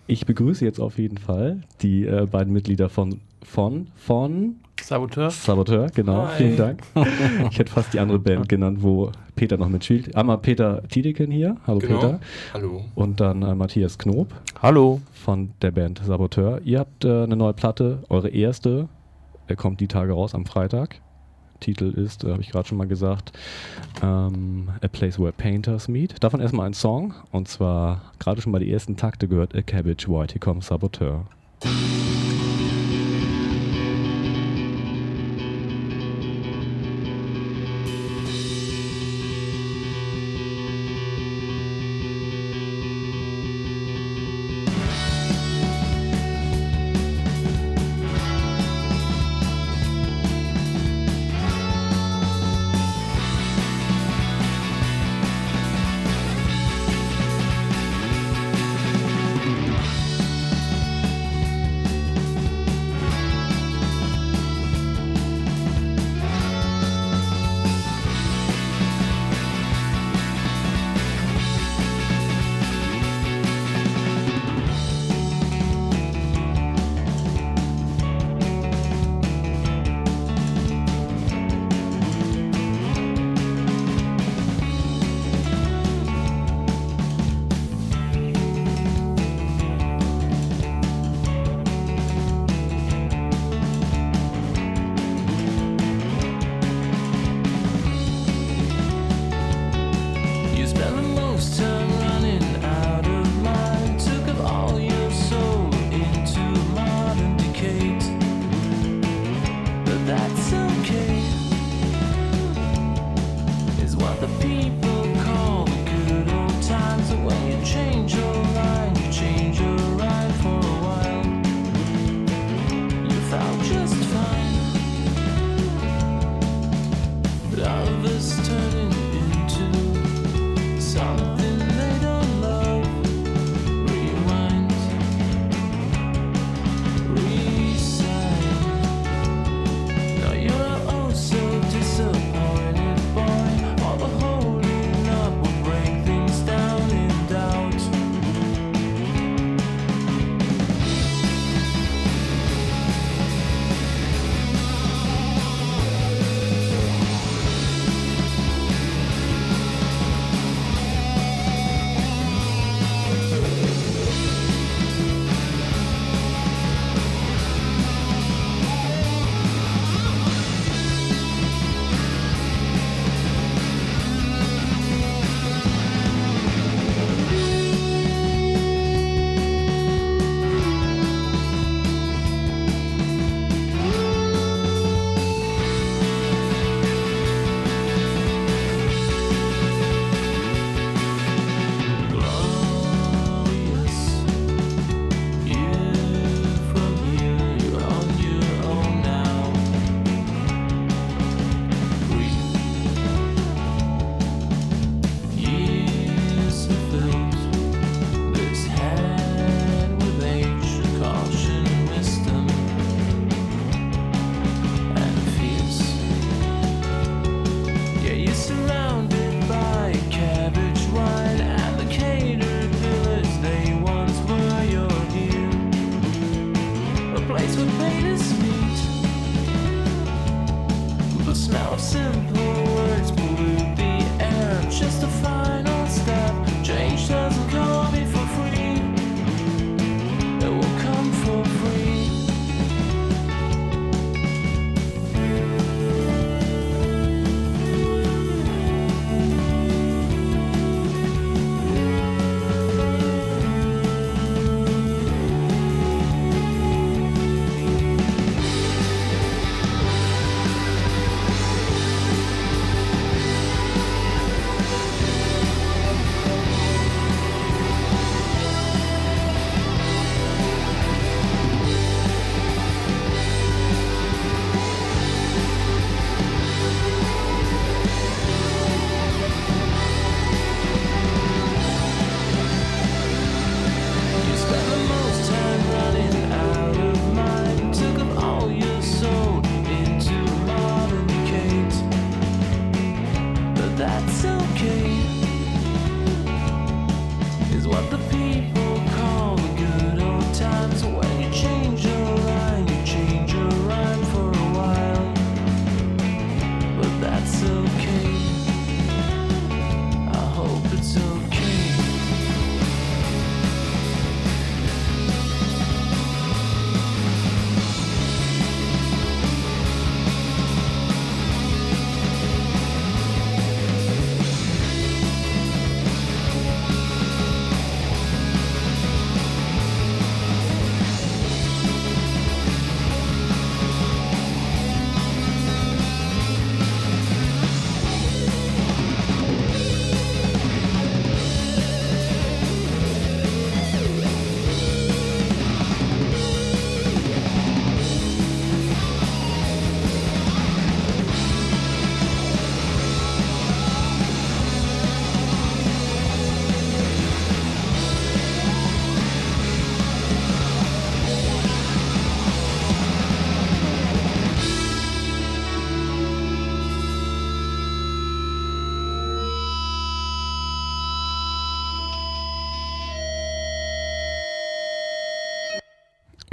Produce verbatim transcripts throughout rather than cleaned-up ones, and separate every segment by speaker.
Speaker 1: Ich begrüße jetzt auf jeden Fall die äh, beiden Mitglieder von von von
Speaker 2: Saboteur.
Speaker 1: Saboteur, genau,
Speaker 2: Hi.
Speaker 1: vielen Dank. Ich hätte fast die andere Band genannt, wo Peter noch mitspielt. Einmal Peter Tiedeken hier, hallo
Speaker 3: Genau.
Speaker 1: Peter.
Speaker 3: Hallo.
Speaker 1: Und dann äh, Matthias Knob
Speaker 2: Hallo.
Speaker 1: von der Band Saboteur. Ihr habt äh, eine neue Platte, eure erste, er kommt die Tage raus am Freitag. Titel ist, äh, habe ich gerade schon mal gesagt, ähm, A Place Where Painters Meet. Davon erstmal ein Song, und zwar gerade schon mal die ersten Takte gehört, A Cabbage White, hier kommt Saboteur.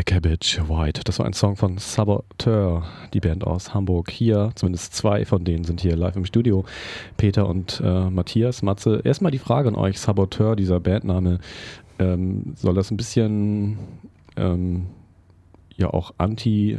Speaker 1: A Cabbage White. Das war ein Song von Saboteur, die Band aus Hamburg. Hier, zumindest zwei von denen sind hier live im Studio. Peter und äh, Matthias. Matze, erstmal die Frage an euch, Saboteur, dieser Bandname, ähm, soll das ein bisschen ähm, ja auch anti,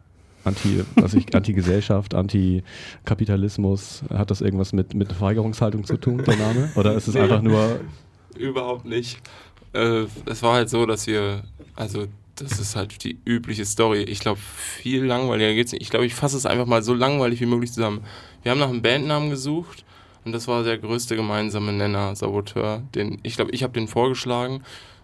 Speaker 1: anti, was ich, Anti-Gesellschaft, Anti-Kapitalismus, hat das irgendwas mit, mit Verweigerungshaltung zu tun, der Name? Oder ist es nee, einfach nur...
Speaker 2: Überhaupt nicht. Äh, es war halt so, dass wir, also das ist halt die übliche Story. Ich glaube, viel langweiliger geht's nicht. Ich glaube, ich fasse es einfach mal so langweilig wie möglich zusammen. Wir haben nach einem Bandnamen gesucht und das war der größte gemeinsame Nenner, Saboteur. Den, ich glaube, ich habe den vorgeschlagen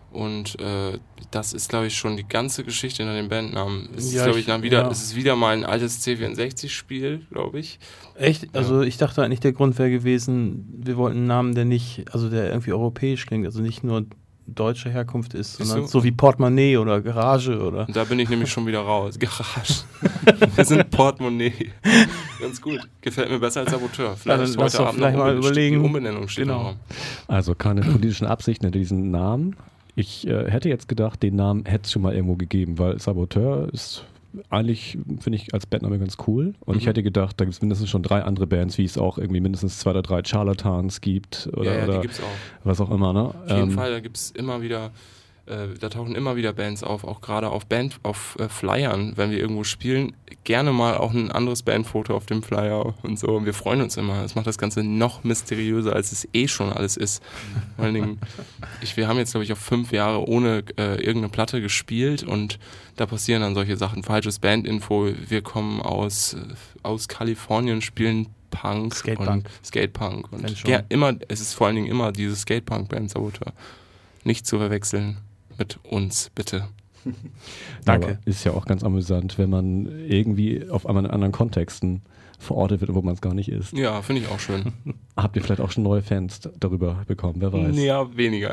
Speaker 2: und äh, das ist, glaube ich, schon die ganze Geschichte hinter dem Bandnamen. Es ja, ist, glaube ich, dann wieder, ja. es ist wieder mal ein altes C vierundsechzig-Spiel, glaube ich.
Speaker 3: Echt? Also ja. Ich dachte eigentlich, der Grund wäre gewesen, wir wollten einen Namen, der nicht, also der irgendwie europäisch klingt, also nicht nur deutsche Herkunft ist, sondern so wie Portemonnaie oder Garage oder...
Speaker 2: Da bin ich nämlich schon wieder raus. Garage. Wir sind Portemonnaie. Ganz gut. Gefällt mir besser als Saboteur. Vielleicht,
Speaker 3: also, heute Abend vielleicht mal überlegen.
Speaker 2: Die Umbenennung steht genau. im Raum.
Speaker 1: Also keine politischen Absichten hinter diesen Namen. Ich äh, hätte jetzt gedacht, den Namen hätte es schon mal irgendwo gegeben, weil Saboteur ist eigentlich, finde ich, als Bandname ganz cool. Und mhm. ich hätte gedacht, da gibt es mindestens schon drei andere Bands, wie es auch irgendwie mindestens zwei oder drei Charlatans gibt. Oder,
Speaker 2: ja, ja,
Speaker 1: oder
Speaker 2: die gibt's auch.
Speaker 1: Was auch immer, ne?
Speaker 2: Auf jeden ähm, Fall, da gibt es immer wieder, äh, da tauchen immer wieder Bands auf, auch gerade auf Band, auf äh, Flyern, wenn wir irgendwo spielen, gerne mal auch ein anderes Bandfoto auf dem Flyer und so. Und wir freuen uns immer. Das macht das Ganze noch mysteriöser, als es eh schon alles ist. Vor allen Dingen, ich, wir haben jetzt, glaube ich, auch fünf Jahre ohne äh, irgendeine Platte gespielt und da passieren dann solche Sachen. Falsches Bandinfo, wir kommen aus, äh, aus Kalifornien, spielen Punk.
Speaker 3: Skatepunk.
Speaker 2: Und Skatepunk. Und ja, immer, es ist vor allen Dingen immer dieses Skatepunk-Band Saboteur. Nicht zu verwechseln mit uns, bitte.
Speaker 1: Danke. Aber ist ja auch ganz amüsant, wenn man irgendwie auf anderen Kontexten verortet wird, wo man es gar nicht ist.
Speaker 2: Ja, finde ich auch schön.
Speaker 1: Habt ihr vielleicht auch schon neue Fans darüber bekommen, wer weiß?
Speaker 2: Ja, weniger.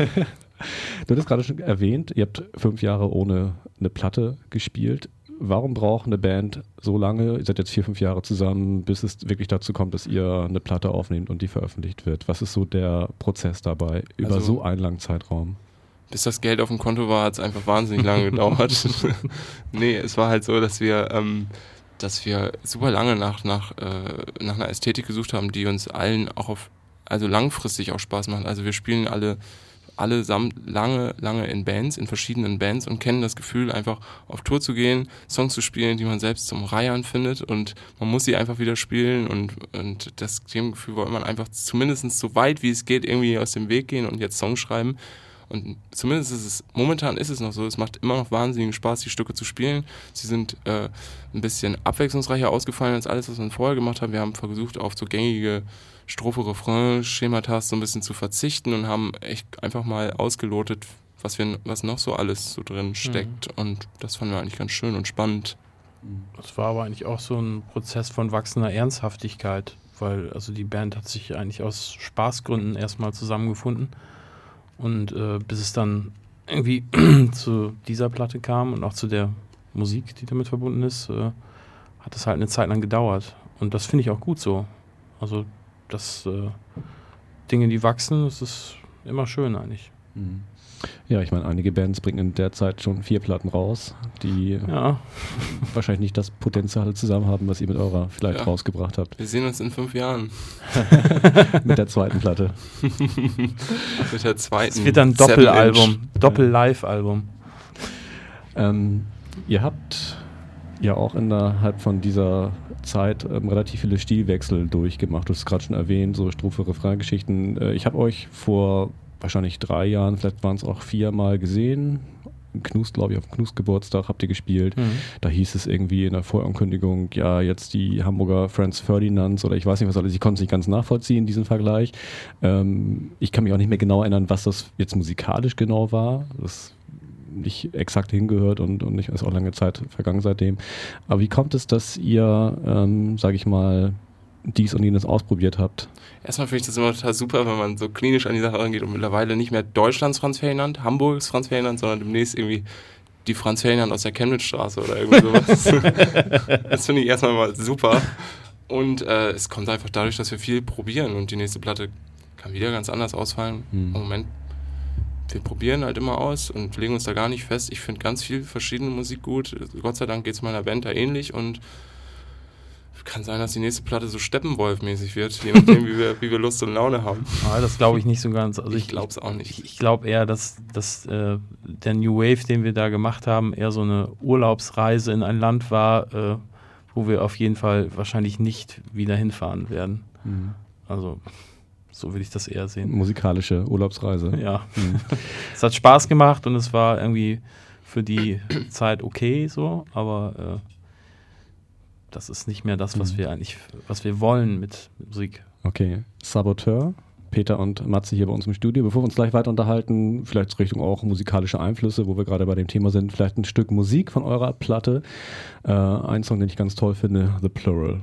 Speaker 1: Du hast gerade schon erwähnt, ihr habt fünf Jahre ohne eine Platte gespielt. Warum braucht eine Band so lange, ihr seid jetzt vier, fünf Jahre zusammen, bis es wirklich dazu kommt, dass ihr eine Platte aufnehmt und die veröffentlicht wird? Was ist so der Prozess dabei über also, so einen langen Zeitraum?
Speaker 2: Bis das Geld auf dem Konto war, hat es einfach wahnsinnig lange gedauert. Nee, es war halt so, dass wir, ähm, dass wir super lange nach, nach, äh, nach einer Ästhetik gesucht haben, die uns allen auch auf, also langfristig auch Spaß macht. Also wir spielen alle allesamt lange, lange in Bands, in verschiedenen Bands und kennen das Gefühl, einfach auf Tour zu gehen, Songs zu spielen, die man selbst zum Reiern findet und man muss sie einfach wieder spielen und, und das Gefühl wollte man einfach zumindest so weit wie es geht irgendwie aus dem Weg gehen und jetzt Songs schreiben. Und zumindest ist es, momentan ist es noch so, es macht immer noch wahnsinnigen Spaß, die Stücke zu spielen. Sie sind äh, ein bisschen abwechslungsreicher ausgefallen als alles, was wir vorher gemacht haben. Wir haben versucht, auf so gängige Strophe-Refrain-Schemata so ein bisschen zu verzichten und haben echt einfach mal ausgelotet, was wir, was noch so alles so drin steckt. Mhm. Und das fanden wir eigentlich ganz schön und spannend.
Speaker 3: Das war aber eigentlich auch so ein Prozess von wachsender Ernsthaftigkeit, weil also die Band hat sich eigentlich aus Spaßgründen erstmal zusammengefunden. Und äh, bis es dann irgendwie zu dieser Platte kam und auch zu der Musik, die damit verbunden ist, äh, hat es halt eine Zeit lang gedauert. Und das finde ich auch gut so. Also, dass äh, Dinge, die wachsen, das ist immer schön eigentlich.
Speaker 1: Mhm. Ja, ich meine, einige Bands bringen in der Zeit schon vier Platten raus, die
Speaker 3: ja.
Speaker 1: wahrscheinlich nicht das Potenzial zusammen haben, was ihr mit eurer vielleicht ja. rausgebracht habt.
Speaker 2: Wir sehen uns in fünf Jahren.
Speaker 1: Mit der zweiten Platte.
Speaker 2: Mit der zweiten.
Speaker 3: Es wird dann ein Doppelalbum, Doppel-Live-Album.
Speaker 1: Ähm, ihr habt ja auch innerhalb von dieser Zeit ähm, relativ viele Stilwechsel durchgemacht. Du hast es gerade schon erwähnt, so Strophe-Refrain-Geschichten. Äh, ich habe euch vor wahrscheinlich drei Jahren, vielleicht waren es auch viermal gesehen. Im Knust, glaube ich, auf dem Knust-Geburtstag habt ihr gespielt. Mhm. Da hieß es irgendwie in der Vorankündigung, ja, jetzt die Hamburger Franz Ferdinands oder ich weiß nicht was alles. Ich konnte es nicht ganz nachvollziehen, diesen Vergleich. Ähm, ich kann mich auch nicht mehr genau erinnern, was das jetzt musikalisch genau war. Das nicht exakt hingehört und, und nicht, ist auch lange Zeit vergangen seitdem. Aber wie kommt es, dass ihr, ähm, sage ich mal, dies und jenes ausprobiert habt?
Speaker 2: Erstmal finde ich das immer total super, wenn man so klinisch an die Sache rangeht und mittlerweile nicht mehr Deutschlands Franz Ferdinand, Hamburgs Franz Ferdinand, sondern demnächst irgendwie die Franz Ferdinand aus der Chemnitzstraße oder irgendwie sowas. Das finde ich erstmal mal super. Und äh, es kommt einfach dadurch, dass wir viel probieren und die nächste Platte kann wieder ganz anders ausfallen. Hm. Im Moment wir probieren halt immer aus und legen uns da gar nicht fest. Ich finde ganz viel verschiedene Musik gut. Gott sei Dank geht es meiner Band da ähnlich und kann sein, dass die nächste Platte so Steppenwolf-mäßig wird, je nachdem, wie wir, wie wir Lust und Laune haben.
Speaker 3: Ah, das glaube ich nicht so ganz. Also
Speaker 2: ich
Speaker 3: ich
Speaker 2: glaube es auch nicht.
Speaker 3: Ich, ich glaube eher, dass, dass äh, der New Wave, den wir da gemacht haben, eher so eine Urlaubsreise in ein Land war, äh, wo wir auf jeden Fall wahrscheinlich nicht wieder hinfahren werden. Mhm. Also so würde ich das eher sehen.
Speaker 1: Musikalische Urlaubsreise.
Speaker 3: Ja. Mhm. Es hat Spaß gemacht und es war irgendwie für die Zeit okay so, aber äh, das ist nicht mehr das, was mhm. wir eigentlich, was wir wollen mit, mit Musik.
Speaker 1: Okay. Saboteur, Peter und Matze hier bei uns im Studio. Bevor wir uns gleich weiter unterhalten, vielleicht Richtung auch musikalische Einflüsse, wo wir gerade bei dem Thema sind, vielleicht ein Stück Musik von eurer Platte. Äh, ein Song, den ich ganz toll finde, The Plural.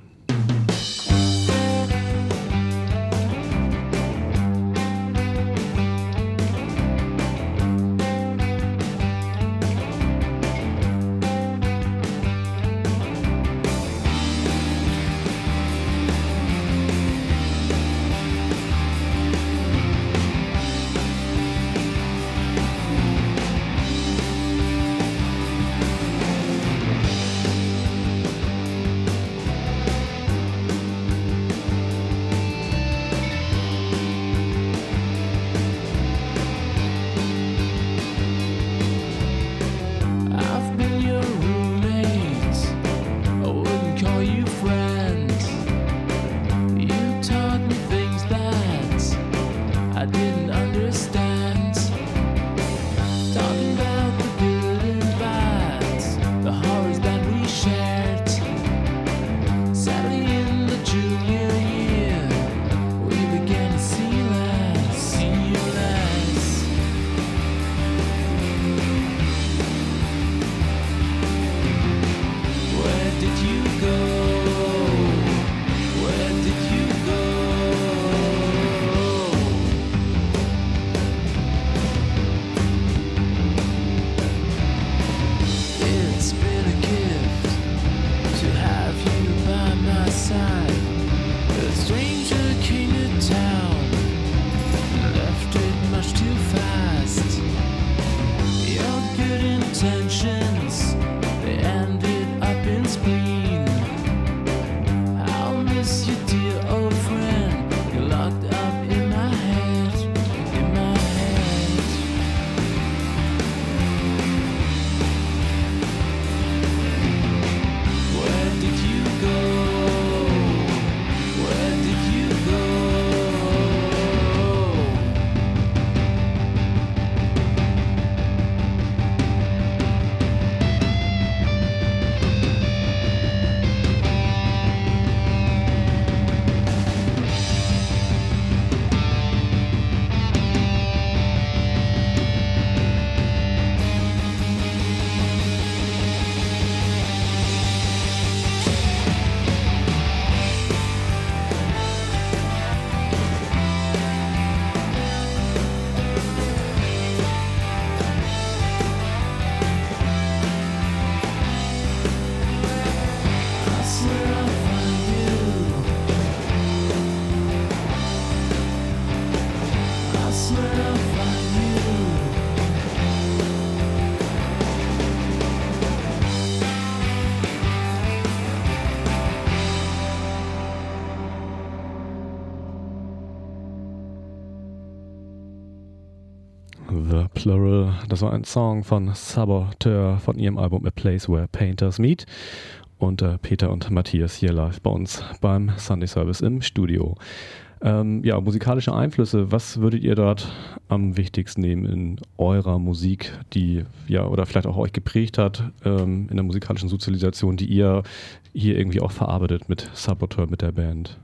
Speaker 1: The Plural, das war ein Song von Saboteur von ihrem Album A Place Where Painters Meet. Und äh, Peter und Matthias hier live bei uns beim Sunday Service im Studio. Ähm, ja, musikalische Einflüsse, was würdet ihr dort am wichtigsten nehmen in eurer Musik, die ja oder vielleicht auch euch geprägt hat, ähm, in der musikalischen Sozialisation, die ihr hier irgendwie auch verarbeitet mit Saboteur, mit der Band?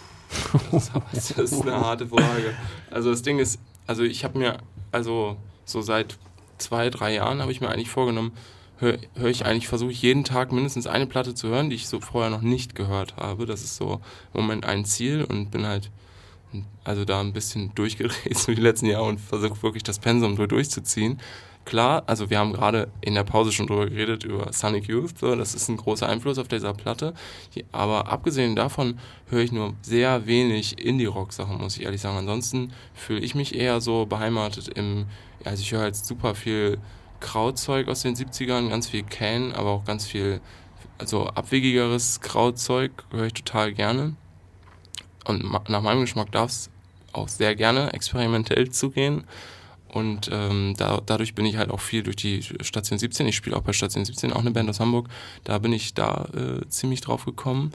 Speaker 2: Das ist eine harte Frage. Also das Ding ist, also ich habe mir, also so seit zwei, drei Jahren habe ich mir eigentlich vorgenommen, höre hör ich eigentlich, versuche ich jeden Tag mindestens eine Platte zu hören, die ich so vorher noch nicht gehört habe. Das ist so im Moment ein Ziel und bin halt also da ein bisschen durchgedreht so die letzten Jahre und versuche wirklich das Pensum durchzuziehen. klar, also wir haben gerade in der Pause schon drüber geredet, über Sonic Youth, so, das ist ein großer Einfluss auf dieser Platte, aber abgesehen davon höre ich nur sehr wenig Indie-Rock-Sachen, muss ich ehrlich sagen. Ansonsten fühle ich mich eher so beheimatet im, also ich höre halt super viel Krautzeug aus den siebzigern, ganz viel Can, aber auch ganz viel, also abwegigeres Krautzeug höre ich total gerne. Und nach meinem Geschmack darf es auch sehr gerne experimentell zugehen. Und ähm, da, dadurch bin ich halt auch viel durch die Station siebzehn. Ich spiele auch bei Station siebzehn, auch eine Band aus Hamburg. Da bin ich da äh, ziemlich drauf gekommen.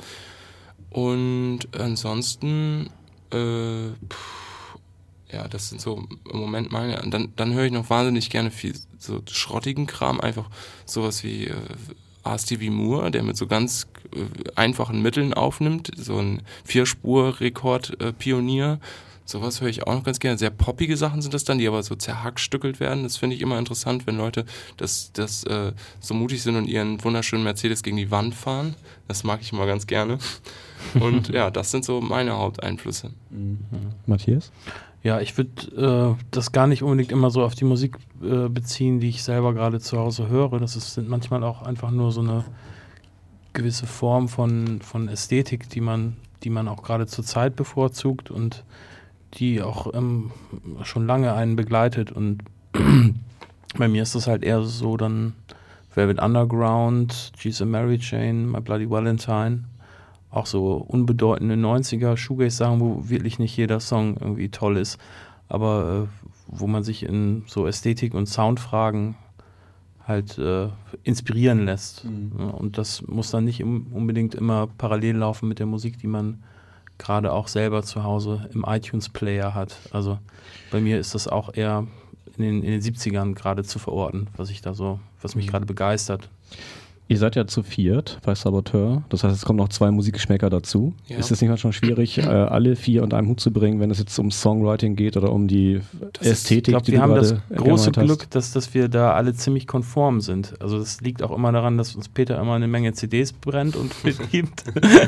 Speaker 2: Und ansonsten, äh, pff, ja, das sind so im Moment meine. Und dann, dann höre ich noch wahnsinnig gerne viel so schrottigen Kram. Einfach sowas wie äh, R. Stevie Moore, der mit so ganz äh, einfachen Mitteln aufnimmt. So ein Vierspur-Rekord-Pionier. Sowas höre ich auch noch ganz gerne. Sehr poppige Sachen sind das dann, die aber so zerhackstückelt werden. Das finde ich immer interessant, wenn Leute das, das äh, so mutig sind und ihren wunderschönen Mercedes gegen die Wand fahren. Das mag ich immer ganz gerne. Und ja, das sind so meine Haupteinflüsse.
Speaker 1: Mhm. Matthias?
Speaker 3: Ja, ich würde äh, das gar nicht unbedingt immer so auf die Musik äh, beziehen, die ich selber gerade zu Hause höre. Das ist, sind manchmal auch einfach nur so eine gewisse Form von, von Ästhetik, die man, die man auch gerade zur Zeit bevorzugt und die auch ähm, schon lange einen begleitet. Und bei mir ist das halt eher so dann Velvet Underground, She's a Mary Jane, My Bloody Valentine, auch so unbedeutende neunziger Shoegaze-Sachen, wo wirklich nicht jeder Song irgendwie toll ist, aber äh, wo man sich in so Ästhetik- und Soundfragen halt äh, inspirieren lässt. Mhm. Ja, und das muss dann nicht im, unbedingt immer parallel laufen mit der Musik, die man gerade auch selber zu Hause im iTunes-Player hat. Also bei mir ist das auch eher in den, in den siebzigern gerade zu verorten, was ich da so, was mich gerade begeistert.
Speaker 1: Ihr seid ja zu viert bei Saboteur, das heißt, es kommen noch zwei Musikgeschmäcker dazu. Ja. Ist es nicht manchmal schwierig, äh, alle vier unter einem Hut zu bringen, wenn es jetzt um Songwriting geht oder um die das Ästhetik,
Speaker 3: ist, ich glaub,
Speaker 1: die
Speaker 3: wir
Speaker 1: du
Speaker 3: haben das große
Speaker 1: hast.
Speaker 3: Glück, dass, dass wir da alle ziemlich konform sind. Also das liegt auch immer daran, dass uns Peter immer eine Menge C Ds brennt und mitgibt.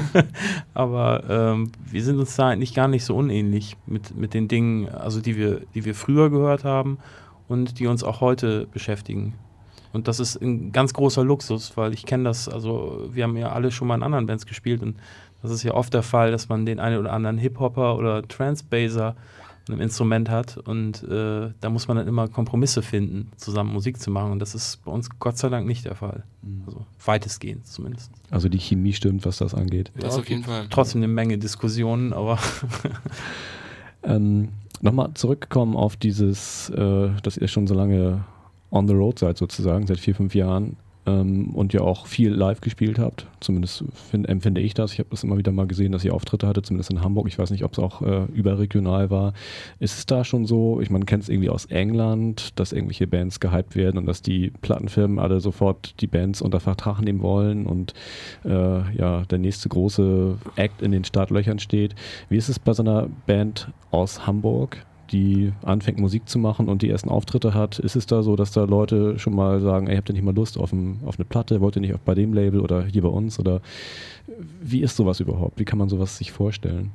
Speaker 3: Aber ähm, wir sind uns da eigentlich gar nicht so unähnlich mit, mit den Dingen, also die wir, die wir früher gehört haben und die uns auch heute beschäftigen. Und das ist ein ganz großer Luxus, weil ich kenne das, also wir haben ja alle schon mal in anderen Bands gespielt und das ist ja oft der Fall, dass man den einen oder anderen Hip-Hopper oder Trance-Baser in einem Instrument hat und äh, da muss man dann immer Kompromisse finden, zusammen Musik zu machen und das ist bei uns Gott sei Dank nicht der Fall. Also weitestgehend zumindest.
Speaker 1: Also die Chemie stimmt, was das angeht.
Speaker 2: Das ja, auf jeden Fall.
Speaker 3: Trotzdem eine Menge Diskussionen, aber
Speaker 1: ähm, nochmal zurückkommen auf dieses, äh, dass ihr schon so lange on the road seid sozusagen, seit vier, fünf Jahren ähm, und ja auch viel live gespielt habt. Zumindest find, empfinde ich das. Ich habe das immer wieder mal gesehen, dass ihr Auftritte hattet, zumindest in Hamburg. Ich weiß nicht, ob es auch äh, überregional war. Ist es da schon so, ich meine, man kennt es irgendwie aus England, dass irgendwelche Bands gehypt werden und dass die Plattenfirmen alle sofort die Bands unter Vertrag nehmen wollen und äh, ja, der nächste große Act in den Startlöchern steht. Wie ist es bei so einer Band aus Hamburg, die anfängt Musik zu machen und die ersten Auftritte hat? Ist es da so, dass da Leute schon mal sagen, ey, habt ihr nicht mal Lust auf, ein, auf eine Platte, wollt ihr nicht auch bei dem Label oder hier bei uns? Oder wie ist sowas überhaupt? Wie kann man sowas sich vorstellen?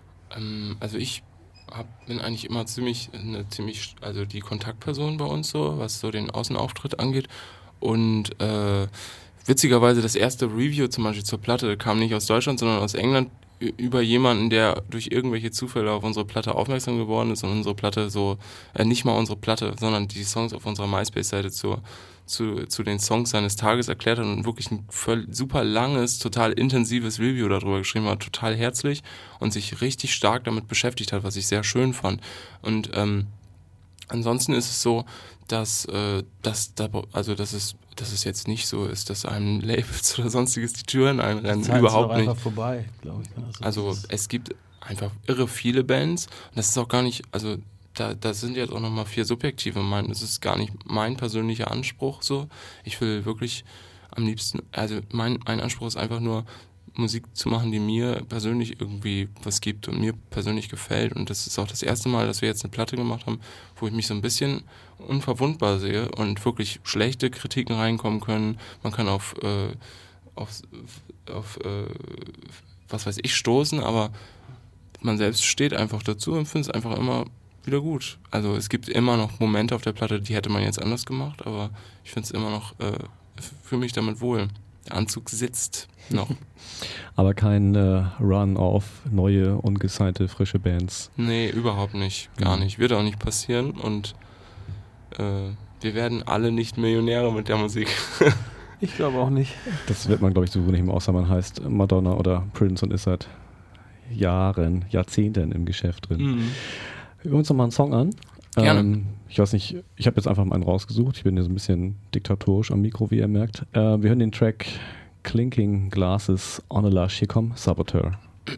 Speaker 2: Ähm, also ich hab, bin eigentlich immer ziemlich, eine ziemlich, also die Kontaktperson bei uns so, was so den Außenauftritt angeht und äh, witzigerweise das erste Review zum Beispiel zur Platte kam nicht aus Deutschland, sondern aus England, über jemanden, der durch irgendwelche Zufälle auf unsere Platte aufmerksam geworden ist und unsere Platte so, äh, nicht mal unsere Platte, sondern die Songs auf unserer MySpace-Seite zu, zu, zu den Songs seines Tages erklärt hat und wirklich ein voll, super langes, total intensives Review darüber geschrieben hat, total herzlich und sich richtig stark damit beschäftigt hat, was ich sehr schön fand. Und ähm, ansonsten ist es so, dass, äh, dass, da, also dass es dass es jetzt nicht so ist, dass einem Labels oder sonstiges die Türen einrennen.
Speaker 3: Die Zeiten
Speaker 2: Überhaupt
Speaker 3: sind
Speaker 2: nicht.
Speaker 3: Einfach vorbei, glaube ich.
Speaker 2: Also, also es gibt einfach irre viele Bands und das ist auch gar nicht, also da, da sind jetzt auch nochmal vier subjektive Meinungen. Das ist gar nicht mein persönlicher Anspruch so. Ich will wirklich am liebsten, also mein, mein Anspruch ist einfach nur, Musik zu machen, die mir persönlich irgendwie was gibt und mir persönlich gefällt. Und das ist auch das erste Mal, dass wir jetzt eine Platte gemacht haben, wo ich mich so ein bisschen unverwundbar sehe und wirklich schlechte Kritiken reinkommen können. Man kann auf, äh, auf, auf äh, was weiß ich, stoßen, aber man selbst steht einfach dazu und findet es einfach immer wieder gut. Also es gibt immer noch Momente auf der Platte, die hätte man jetzt anders gemacht, aber ich finde es immer noch, äh, fühle mich damit wohl. Der Anzug sitzt noch.
Speaker 1: Aber kein äh, Run auf neue, ungesignte, frische Bands.
Speaker 2: Nee, überhaupt nicht. Gar
Speaker 1: Mhm.
Speaker 2: nicht. Wird auch nicht passieren und äh, wir werden alle nicht Millionäre mit der Musik.
Speaker 3: Ich glaube auch nicht.
Speaker 1: Das wird man, glaube ich, so nicht mehr, außer man heißt Madonna oder Prince und ist seit Jahren, Jahrzehnten im Geschäft drin.
Speaker 2: Mhm.
Speaker 1: Wir hören uns nochmal einen Song an.
Speaker 2: Gerne.
Speaker 1: Ähm, ich weiß nicht, ich habe jetzt einfach mal einen rausgesucht. Ich bin hier so ein bisschen diktatorisch am Mikro, wie ihr merkt. Äh, wir hören den Track Clinking Glasses on a Lush. Hier kommt Saboteur.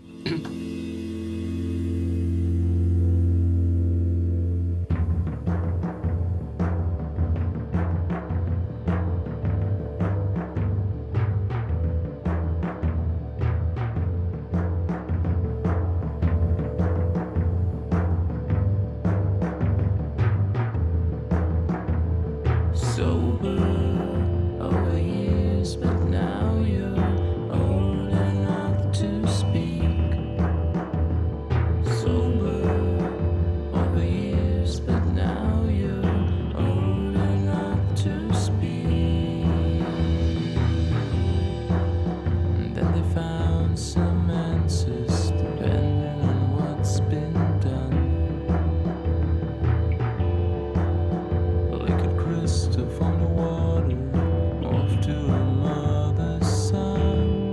Speaker 4: Sober over years, but now you're old enough to speak. Sober over years, but now you're old enough to speak. And then they found some answers depending on what's been done. Liquid crystal from the water, off to a mother's son.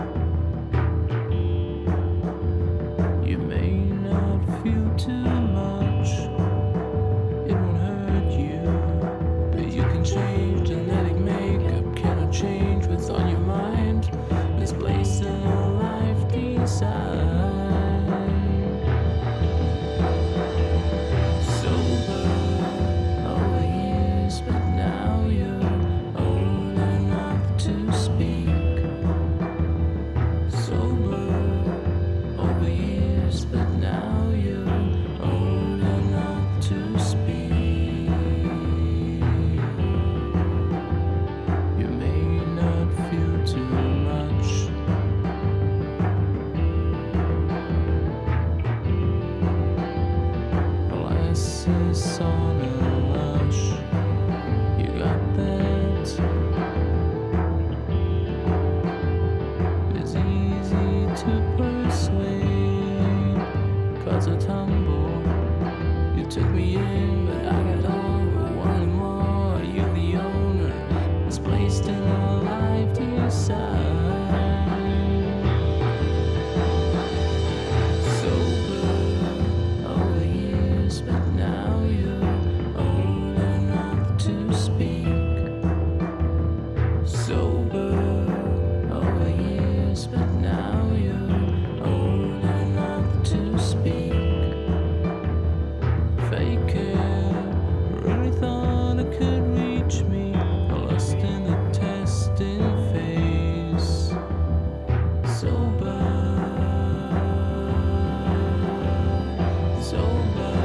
Speaker 4: You may not feel too much, it won't hurt you, but you can change. Genetic makeup cannot change what's on your mind, misplaced in a life design. Sober over years, but now you're old enough to speak. Sober over years, but now you're old enough to speak. You may not feel too much. Glasses on a lush, you got that? It's easy to persuade, cause I tumble. You took me in, but I got over. Wanting more, are you the owner? It's placed in a life design. Sober over years, but now you're old enough to speak. Sober over years, but now you're old enough to speak. Fake care, really thought it could reach me. Lost in the testing phase. Sober, sober.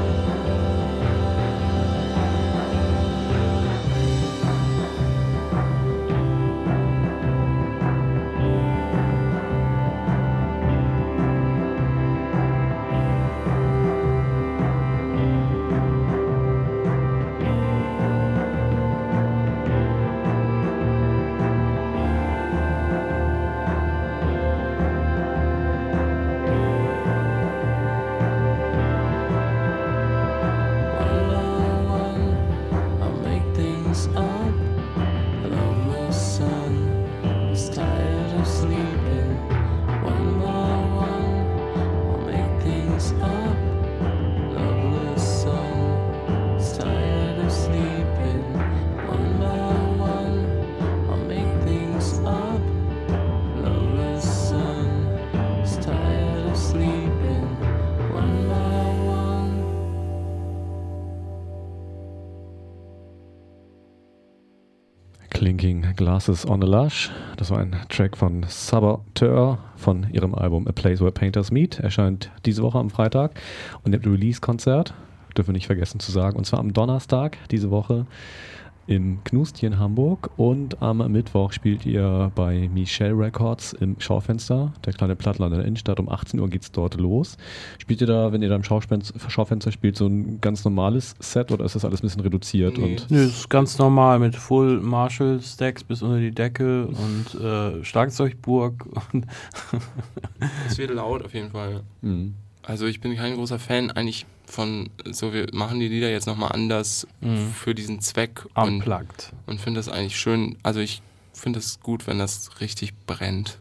Speaker 4: One by one, I'll make things up. Loveless sun is tired of sleeping. One by one, I'll make things up. Loveless sun is tired of sleeping. One by one, I'll make things up. Loveless sun is tired of sleeping. One by one.
Speaker 1: Clinking Glasses on a Lush. Das war ein Track von Saboteur von ihrem Album A Place Where Painters Meet. Erscheint diese Woche am Freitag. Und ihr habt ein Release-Konzert, dürfen wir nicht vergessen zu sagen, und zwar am Donnerstag diese Woche im Knust hier in Hamburg und am Mittwoch spielt ihr bei Michelle Records im Schaufenster, der kleine Plattland in der Innenstadt. Um achtzehn Uhr geht es dort los. Spielt ihr da, wenn ihr da im Schaufenster, Schaufenster spielt, so ein ganz normales Set oder ist das alles ein bisschen reduziert?
Speaker 2: Nee.
Speaker 1: Und
Speaker 3: Nö, das ist ganz normal mit Full Marshall Stacks bis unter die Decke und äh, Schlagzeugburg. Und
Speaker 2: Es wird laut auf jeden Fall.
Speaker 1: Mhm.
Speaker 2: Also ich bin kein großer Fan eigentlich von, so wir machen die Lieder jetzt nochmal anders
Speaker 3: Mhm.
Speaker 2: für diesen Zweck und,
Speaker 3: unplugged.
Speaker 2: und finde das eigentlich schön, also ich finde es gut, wenn das richtig brennt.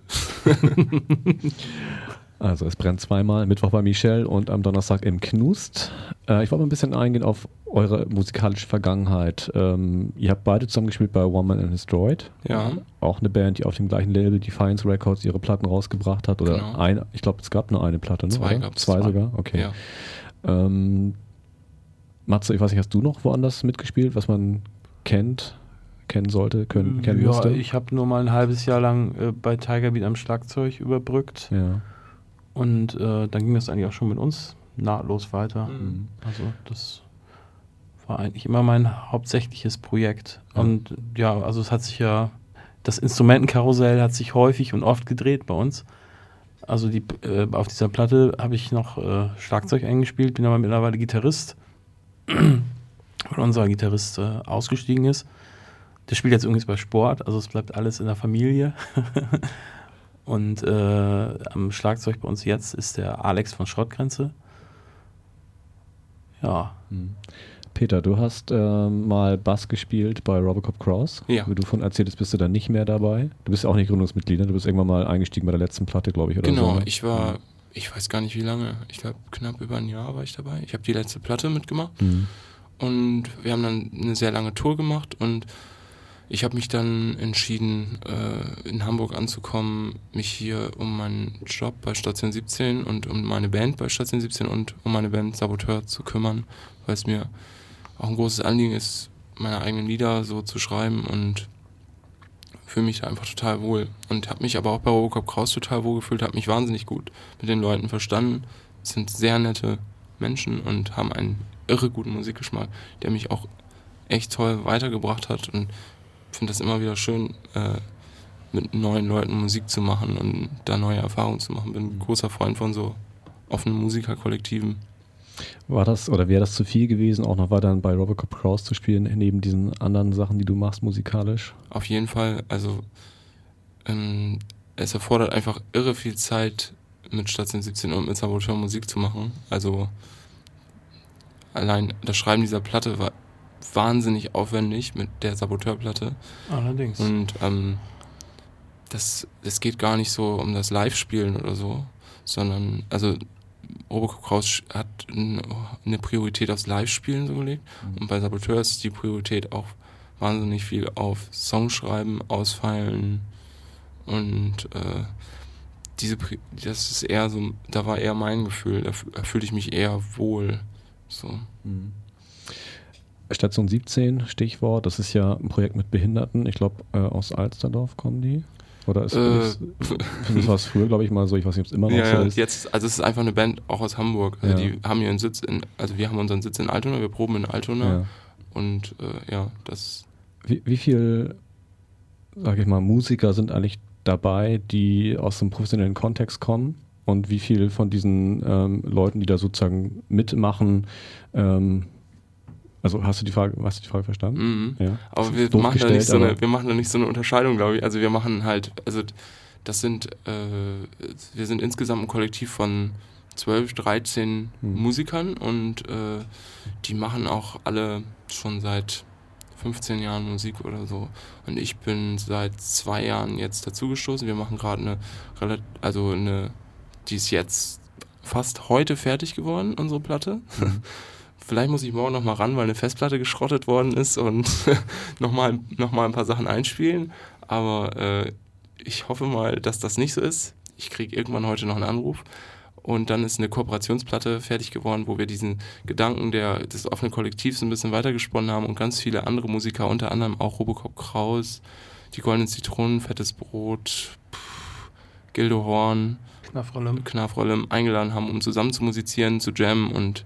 Speaker 1: Also es brennt zweimal, Mittwoch bei Michelle und am Donnerstag im Knust. Äh, ich wollte mal ein bisschen eingehen auf eure musikalische Vergangenheit. Ähm, ihr habt beide zusammen gespielt bei One Man and His Droid.
Speaker 2: Ja.
Speaker 1: Auch eine Band, die auf dem gleichen Label Defiance Records ihre Platten rausgebracht hat. Oder
Speaker 2: Genau.
Speaker 1: eine, ich glaube, es gab nur eine Platte, ne?
Speaker 2: Zwei
Speaker 1: oder?
Speaker 2: gab's.
Speaker 1: Zwei
Speaker 2: Zwei.
Speaker 1: sogar? Okay.
Speaker 2: Ja.
Speaker 1: Ähm, Matze, ich weiß nicht, hast du noch woanders mitgespielt, was man kennt, kennen sollte, können, kennen
Speaker 3: ja,
Speaker 1: müsste?
Speaker 3: ich habe nur mal ein halbes Jahr lang äh, bei Tiger Beat am Schlagzeug überbrückt
Speaker 1: Ja.
Speaker 3: und äh, dann ging das eigentlich auch schon mit uns nahtlos weiter.
Speaker 1: Mhm.
Speaker 3: Also das war eigentlich immer mein hauptsächliches Projekt.
Speaker 1: Ja.
Speaker 3: Und ja, also es hat sich ja, das Instrumentenkarussell hat sich häufig und oft gedreht bei uns. Also die, äh, auf dieser Platte habe ich noch äh, Schlagzeug eingespielt, bin aber mittlerweile Gitarrist, weil unser Gitarrist äh, ausgestiegen ist. Der spielt jetzt übrigens bei Sport, also es bleibt alles in der Familie. Und äh, am Schlagzeug bei uns jetzt ist der Alex von Schrottgrenze. Ja.
Speaker 1: Mhm. Peter, du hast ähm, mal Bass gespielt bei Robocop Cross.
Speaker 2: Ja.
Speaker 1: Wie du von erzähltest, bist du dann nicht mehr dabei. Du bist ja auch nicht Gründungsmitglied, ne? Du bist irgendwann mal eingestiegen bei der letzten Platte, glaube ich, oder
Speaker 2: Genau,
Speaker 1: so. ne?
Speaker 2: ich war, ich weiß gar nicht wie lange, ich glaube knapp über ein Jahr war ich dabei. Ich habe die letzte Platte mitgemacht
Speaker 1: Mhm.
Speaker 2: und wir haben dann eine sehr lange Tour gemacht und ich habe mich dann entschieden, äh, in Hamburg anzukommen, mich hier um meinen Job bei Station siebzehn und um meine Band bei Station siebzehn und um meine Band Saboteur zu kümmern, weil es mir auch ein großes Anliegen ist, meine eigenen Lieder so zu schreiben und fühle mich da einfach total wohl. Und habe mich aber auch bei Robocop Kraus total wohl gefühlt, habe mich wahnsinnig gut mit den Leuten verstanden, sind sehr nette Menschen und haben einen irre guten Musikgeschmack, der mich auch echt toll weitergebracht hat und finde das immer wieder schön, äh, mit neuen Leuten Musik zu machen und da neue Erfahrungen zu machen. Bin ein großer Freund von so offenen Musikerkollektiven.
Speaker 1: War das, oder wäre das zu viel gewesen, auch noch weiter bei Robocop Cross zu spielen, neben diesen anderen Sachen, die du machst musikalisch?
Speaker 2: Auf jeden Fall, also ähm, es erfordert einfach irre viel Zeit, mit Station siebzehn und mit Saboteur Musik zu machen. Also allein das Schreiben dieser Platte war wahnsinnig aufwendig mit der Saboteurplatte.
Speaker 3: Allerdings.
Speaker 2: Und ähm, das, das geht gar nicht so um das Live-Spielen oder so, sondern, also Robocop Kraus hat n- eine Priorität aufs Live-Spielen so gelegt und bei Saboteur ist die Priorität auch wahnsinnig viel auf Songschreiben, Ausfeilen und äh, diese, Pri- das ist eher so, da war eher mein Gefühl, da, f- da fühlte ich mich eher wohl, so.
Speaker 1: Mhm. Station siebzehn, Stichwort, das ist ja ein Projekt mit Behinderten. Ich glaube, äh, aus Alsterdorf kommen die. Oder ist
Speaker 2: Äh,
Speaker 1: das, das war es früher, glaube ich, mal so, ich weiß nicht, ob es immer noch
Speaker 2: Ja,
Speaker 1: so
Speaker 2: ja,
Speaker 1: ist.
Speaker 2: jetzt, also es ist einfach eine Band auch aus Hamburg. Also
Speaker 1: Ja.
Speaker 2: die haben ihren Sitz in, also wir haben unseren Sitz in Altona, wir proben in Altona
Speaker 1: Ja.
Speaker 2: und äh, ja, das
Speaker 1: Wie, wie viel, sage ich mal, Musiker sind eigentlich dabei, die aus einem professionellen Kontext kommen? Und wie viel von diesen ähm, Leuten, die da sozusagen mitmachen, ähm, also hast du die Frage, hast du die Frage verstanden?
Speaker 2: mhm.
Speaker 1: Ja.
Speaker 2: Aber
Speaker 1: Das
Speaker 2: wir
Speaker 1: ist doof
Speaker 2: machen, da
Speaker 1: gestellt,
Speaker 2: nicht so eine,
Speaker 1: aber-
Speaker 2: wir machen da nicht so eine Unterscheidung, glaube ich. Also wir machen halt, also das sind, äh, wir sind insgesamt ein Kollektiv von zwölf, dreizehn
Speaker 1: Hm.
Speaker 2: Musikern und äh, die machen auch alle schon seit fünfzehn Jahren Musik oder so. Und ich bin seit zwei Jahren jetzt dazugestoßen. Wir machen gerade eine, relat- also eine, die ist jetzt fast heute fertig geworden, unsere Platte.
Speaker 1: Mhm.
Speaker 2: Vielleicht muss ich morgen nochmal ran, weil eine Festplatte geschrottet worden ist und nochmal noch mal ein paar Sachen einspielen. Aber äh, ich hoffe mal, dass das nicht so ist. Ich kriege irgendwann heute noch einen Anruf. Und dann ist eine Kooperationsplatte fertig geworden, wo wir diesen Gedanken der, des offenen Kollektivs ein bisschen weitergesponnen haben und ganz viele andere Musiker, unter anderem auch Robocop Kraus, die Goldenen Zitronen, Fettes Brot, pff, Gildo Horn,
Speaker 3: Knaffrolle.
Speaker 2: Knarfrolle eingeladen haben, um zusammen zu musizieren, zu jammen und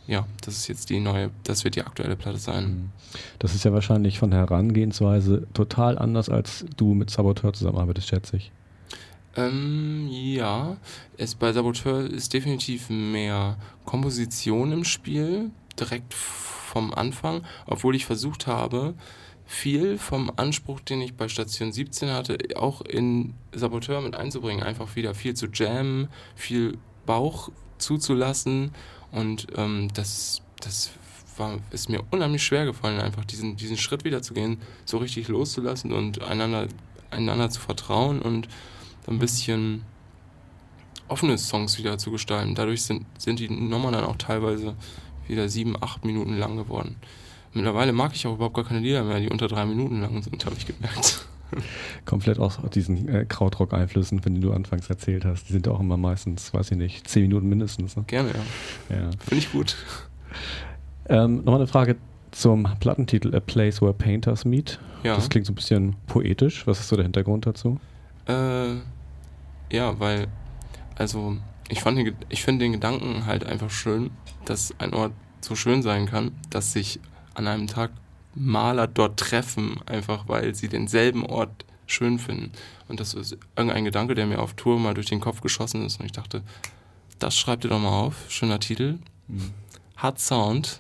Speaker 2: ja, das ist jetzt die neue, das wird die aktuelle Platte sein.
Speaker 1: Das ist ja wahrscheinlich von der Herangehensweise total anders, als du mit Saboteur zusammenarbeitest, schätze ich.
Speaker 2: Ähm, ja, es bei Saboteur ist definitiv mehr Komposition im Spiel, direkt vom Anfang, obwohl ich versucht habe, viel vom Anspruch, den ich bei Station siebzehn hatte, auch in Saboteur mit einzubringen, einfach wieder viel zu jammen, viel Bauch zuzulassen und ähm, das, das war, ist mir unheimlich schwer gefallen, einfach diesen, diesen Schritt wieder zu gehen, so richtig loszulassen und einander, einander zu vertrauen und ein bisschen offene Songs wieder zu gestalten. Dadurch sind, sind die Nummern dann auch teilweise wieder sieben, acht Minuten lang geworden. Mittlerweile mag ich auch überhaupt gar keine Lieder mehr, die unter drei Minuten lang sind, habe ich gemerkt.
Speaker 1: Komplett aus diesen äh, Krautrock-Einflüssen, von denen du anfangs erzählt hast. Die sind ja auch immer meistens, weiß ich nicht, zehn Minuten mindestens. Ne?
Speaker 2: Gerne, ja.
Speaker 1: ja.
Speaker 2: Finde ich gut.
Speaker 1: Ähm, nochmal eine Frage zum Plattentitel A Place Where Painters Meet.
Speaker 2: Ja.
Speaker 1: Das klingt so ein bisschen poetisch. Was ist so der Hintergrund dazu?
Speaker 2: Äh, ja, weil, also, ich, fand den, ich finde den Gedanken halt einfach schön, dass ein Ort so schön sein kann, dass sich an einem Tag Maler dort treffen, einfach weil sie denselben Ort schön finden. Und das ist irgendein Gedanke, der mir auf Tour mal durch den Kopf geschossen ist. Und ich dachte, das schreibt ihr doch mal auf. Schöner Titel. Mhm. Hat Sound.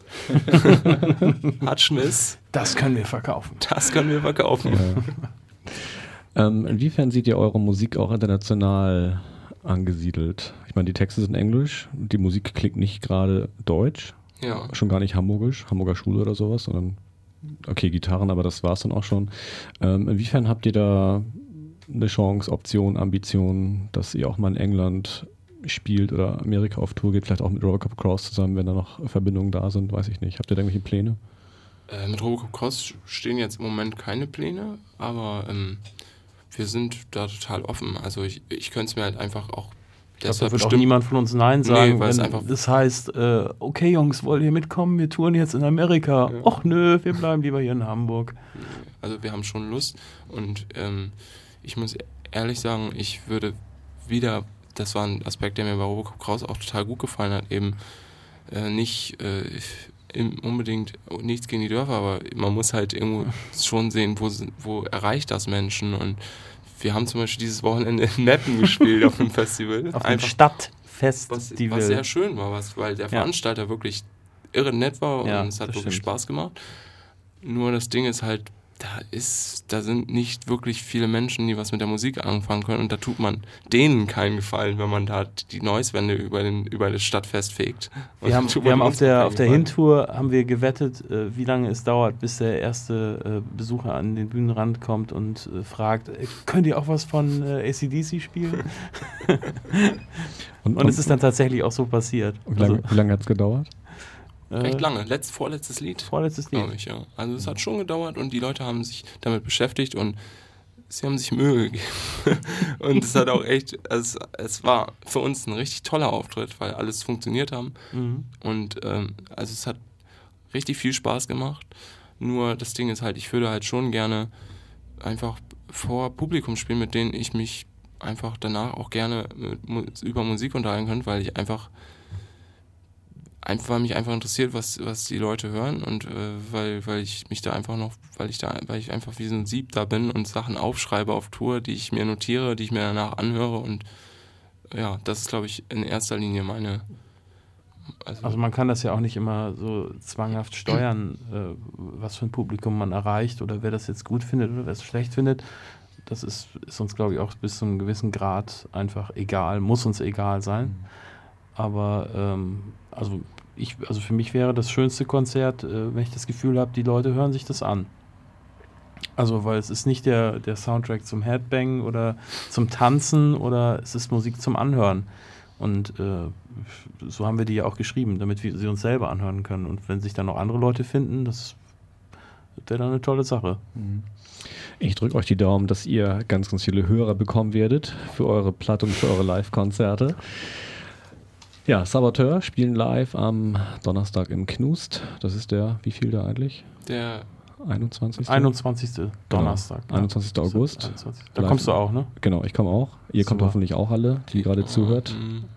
Speaker 2: Hat Schmiss.
Speaker 3: Das können wir verkaufen.
Speaker 2: Das können wir verkaufen.
Speaker 1: Ja. ähm, inwiefern seht ihr eure Musik auch international angesiedelt? Ich meine, die Texte sind Englisch, die Musik klingt nicht gerade deutsch.
Speaker 2: Ja.
Speaker 1: Schon gar nicht hamburgisch, Hamburger Schule oder sowas, sondern okay, Gitarren, aber das war's dann auch schon. Ähm, inwiefern habt ihr da eine Chance, Option, Ambition, dass ihr auch mal in England spielt oder Amerika auf Tour geht, vielleicht auch mit Robocop Cross zusammen, wenn da noch Verbindungen da sind, weiß ich nicht. Habt ihr da irgendwelche Pläne?
Speaker 2: Äh, mit Robocop Cross stehen jetzt im Moment keine Pläne, aber ähm, wir sind da total offen. Also ich, ich könnte es mir halt einfach auch
Speaker 3: Ich glaube, da wird auch niemand von uns Nein sagen, nee, weil es einfach das heißt, äh, okay Jungs, wollt ihr mitkommen, wir touren jetzt in Amerika. Ja. Och nö, wir bleiben lieber hier in Hamburg.
Speaker 2: Also wir haben schon Lust und ähm, ich muss ehrlich sagen, ich würde wieder, das war ein Aspekt, der mir bei Robocop Cross auch total gut gefallen hat, eben äh, nicht äh, im, unbedingt nichts gegen die Dörfer, aber man muss halt irgendwo schon sehen, wo, wo erreicht das Menschen und wir haben zum Beispiel dieses Wochenende in Meppen gespielt auf dem Festival.
Speaker 3: Auf dem Stadtfest.
Speaker 2: Was, was sehr schön war, was, weil der Veranstalter ja. wirklich irre nett war und ja, es hat wirklich stimmt. Spaß gemacht. Nur das Ding ist halt, da ist, da sind nicht wirklich viele Menschen, die was mit der Musik anfangen können und da tut man denen keinen Gefallen, wenn man da die Noisewände über, den, über das Stadtfest fegt.
Speaker 3: Wir haben, wir haben auf der, auf der Hintour haben wir gewettet, äh, wie lange es dauert, bis der erste äh, Besucher an den Bühnenrand kommt und äh, fragt, äh, könnt ihr auch was von äh, A C D C spielen? und, und es ist dann tatsächlich auch so passiert.
Speaker 1: Und lang, also, wie lange hat es gedauert?
Speaker 2: Recht lange. Letzt, vorletztes Lied.
Speaker 3: Vorletztes Lied.
Speaker 2: Ich, ja. Also es hat schon gedauert und die Leute haben sich damit beschäftigt und sie haben sich Mühe gegeben. Und es hat auch echt, es, es war für uns ein richtig toller Auftritt, weil alles funktioniert haben. Mhm. Und ähm, also es hat richtig viel Spaß gemacht. Nur das Ding ist halt, ich würde halt schon gerne einfach vor Publikum spielen, mit denen ich mich einfach danach auch gerne mit, über Musik unterhalten könnte, weil ich einfach Einfach, weil mich einfach interessiert, was, was die Leute hören und äh, weil, weil ich mich da einfach noch, weil ich da, weil ich einfach wie so ein Sieb da bin und Sachen aufschreibe auf Tour, die ich mir notiere, die ich mir danach anhöre und ja, das ist, glaube ich, in erster Linie meine.
Speaker 3: Also, also man kann das ja auch nicht immer so zwanghaft steuern, äh, was für ein Publikum man erreicht oder wer das jetzt gut findet oder wer es schlecht findet. Das ist, ist uns, glaube ich, auch bis zu einem gewissen Grad einfach egal, muss uns egal sein. Mhm. Aber ähm, also ich, also für mich wäre das schönste Konzert, äh, wenn ich das Gefühl habe, die Leute hören sich das an. Also weil es ist nicht der, der Soundtrack zum Headbang oder zum Tanzen oder es ist Musik zum Anhören. Und äh, so haben wir die ja auch geschrieben, damit wir sie uns selber anhören können. Und wenn sich dann noch andere Leute finden, das wäre dann eine tolle Sache.
Speaker 1: Ich drücke euch die Daumen, dass ihr ganz, ganz viele Hörer bekommen werdet für eure Platte und für eure Live-Konzerte. Ja, Saboteur spielen live am Donnerstag im Knust. Das ist der, wie viel da eigentlich?
Speaker 2: Der
Speaker 1: einundzwanzigste
Speaker 3: einundzwanzigste Donnerstag.
Speaker 1: Genau. einundzwanzigsten August.
Speaker 3: einundzwanzigsten Da live. Kommst du auch, ne?
Speaker 1: Genau, ich komme auch. Ihr
Speaker 3: Super.
Speaker 1: kommt hoffentlich auch alle, die gerade zuhört.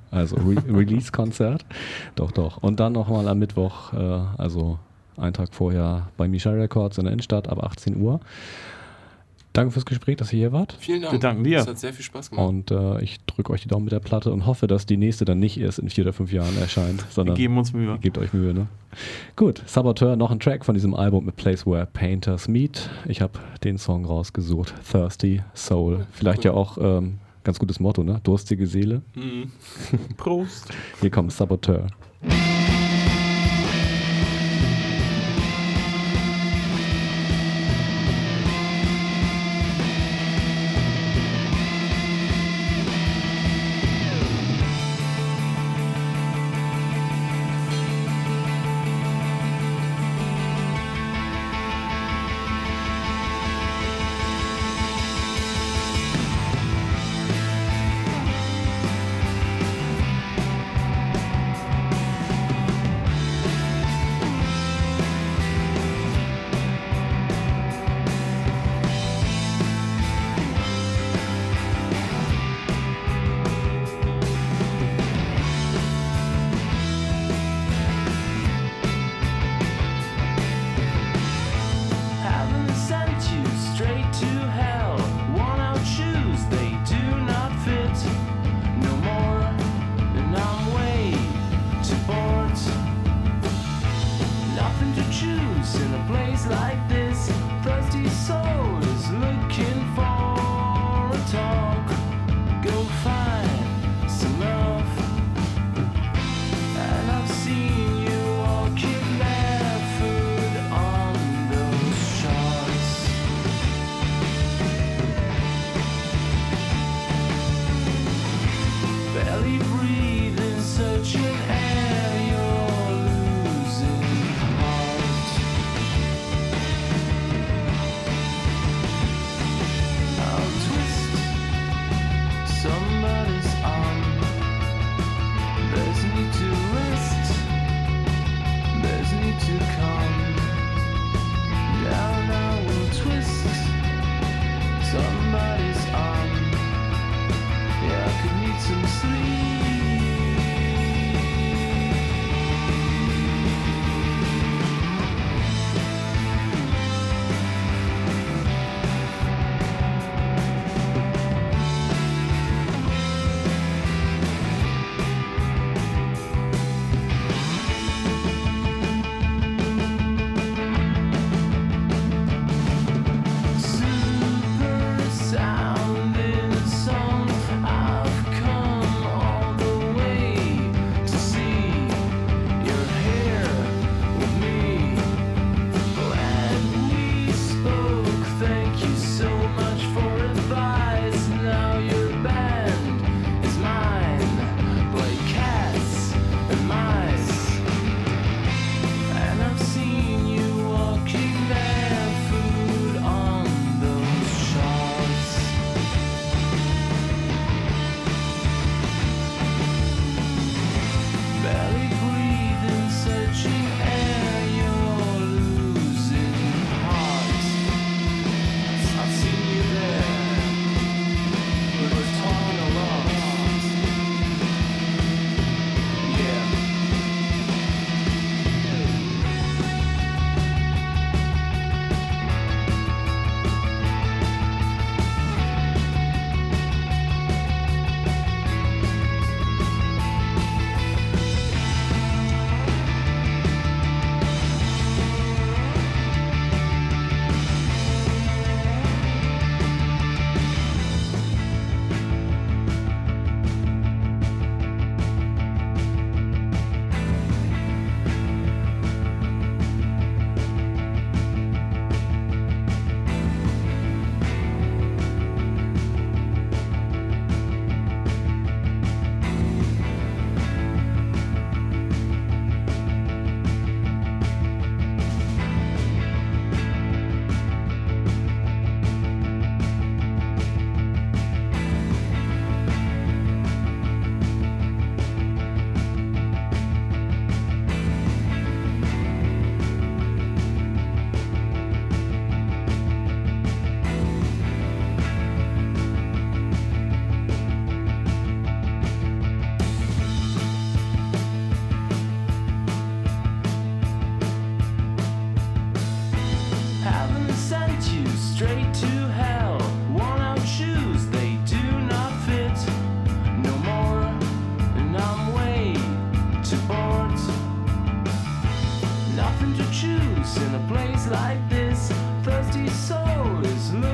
Speaker 1: Also Re Release-Konzert. Doch, doch. Und dann nochmal am Mittwoch, äh, also einen Tag vorher bei Michel Records in der Innenstadt ab achtzehn Uhr. Danke fürs Gespräch, dass ihr hier wart.
Speaker 2: Vielen Dank.
Speaker 3: Wir danken dir.
Speaker 2: Das hat sehr viel Spaß gemacht.
Speaker 1: Und äh, ich drücke euch die Daumen mit der Platte und hoffe, dass die nächste dann nicht erst in vier oder fünf Jahren erscheint,
Speaker 3: Wir
Speaker 1: sondern
Speaker 3: geben uns Mühe.
Speaker 1: gebt euch Mühe, ne? Gut, Saboteur, noch ein Track von diesem Album mit Place Where Painters Meet. Ich habe den Song rausgesucht, Thirsty Soul. Vielleicht ja auch ähm, ganz gutes Motto, ne? Durstige Seele.
Speaker 2: Mhm.
Speaker 3: Prost.
Speaker 1: Hier kommt Saboteur.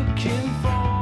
Speaker 4: looking for.